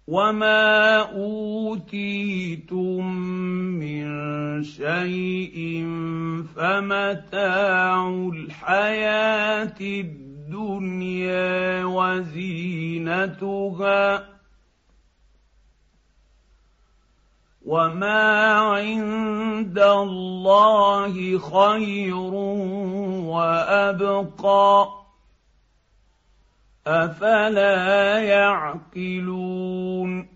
وما اوتيتم من شيء فمتاع الحياه الدنيا وزينتها وما عند الله خير وابقى افلا يعقلون